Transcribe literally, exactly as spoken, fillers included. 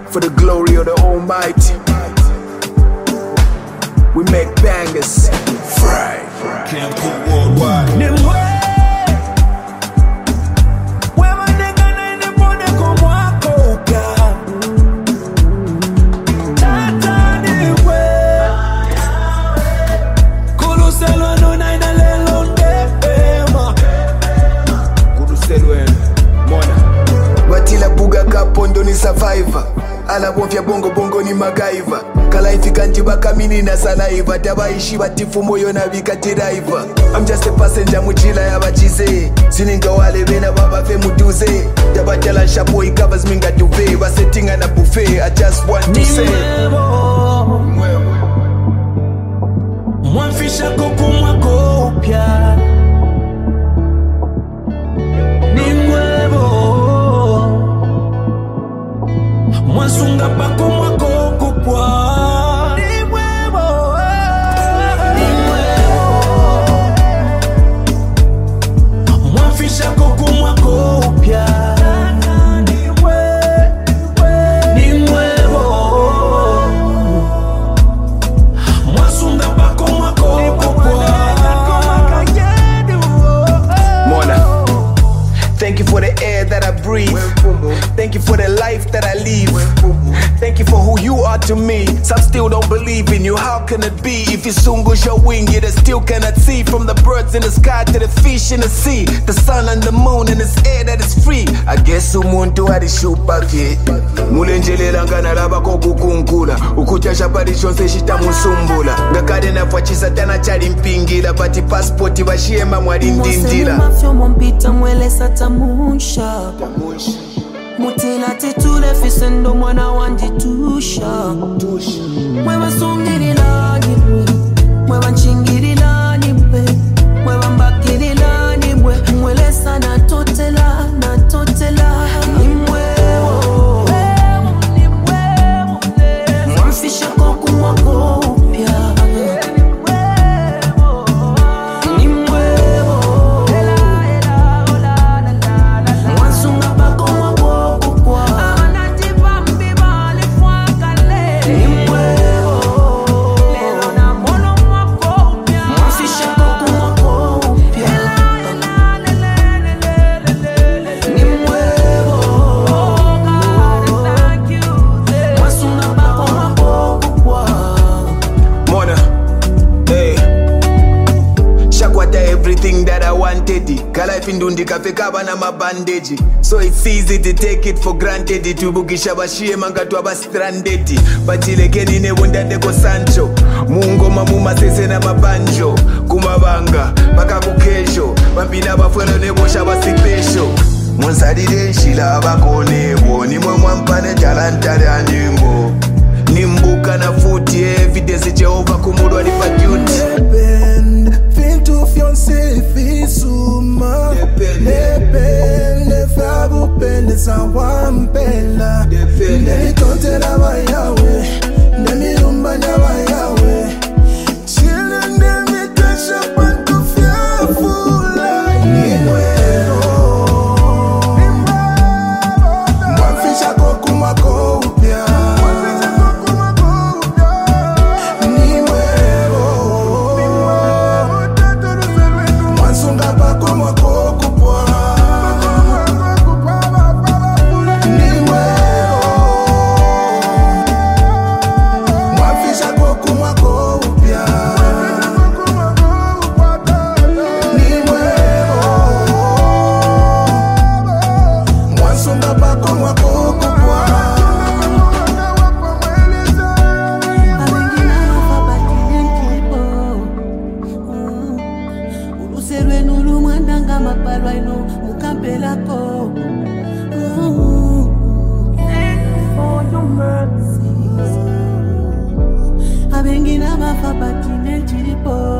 for the glory of the Almighty. We make bangers. Fry. Can't put worldwide. Pondo ni survivor, alabofya bongo bongo ni magaiva. Kala ifika njiba kamini na salaiva, tabaishi batifu moyo na vikati driver. I'm just a passenger mujila ya bachize, sininga wale bena baba fe muduze. Tabatala shapo covers minga duve, basetinga na buffet. I just want to say Mwafisha kuku mwako upya. Mwasunga pako mwako kupwa. Ni mwevo, ni mwevo. Mwafisha kuku mwako upya. Ni mwevo. Mwasunga pako mwako kupwa. Mona, thank you for the air that I breathe. Thank you for the life that I live. Thank you for who you are to me. Some still don't believe in you. How can it be? If you soon goes your wing, you they still cannot see. From the birds in the sky to the fish in the sea, the sun and the moon and this air that is free. I guess umuntu alishupa ke mulenjelela ngana laba ko kukunkula ukucha chapari chonse chita musumbula ngakade nafachisa tana chali mpingila pati passport bashiema mwali ndindila mafyo mompita mwele satamusha Mutina titule fisendo mwana wanjitusha Mwewa sungiri lani mwe Mwewa nchingiri lani mwe Mwewa mbakiri lani mwe Mwele sana totela na totela Ni mwewo Ni mwewo Mwamfisha koku mwako upya Ni mwewo Mwansunga pako mwako everything that I wanted. Kala ifindundi kafekaba na mabandage. So it's easy to take it for granted. Tubukisha bashie mangatu aba stranded. Bachileke nine wundande ko Sancho. Mungo mamuma sese na mabanjo. Kumabanga, paka kukesho. Mambina bafwelo nebosha basipesho. Monsadide nshila abakonebo. Nimwe mwampane talantale andingo. Nimbuka na futi evidence Jehova kumudwa nipa duty. Fintu fiancé fisuma Depende Fabu pele sa wampela Neli tonte la bayawe Nemi rumba na bayawe Chile nemi tesha pantu fiafula Nimwero Mwafisha koku mwako upya Abengina mafa batine chilipo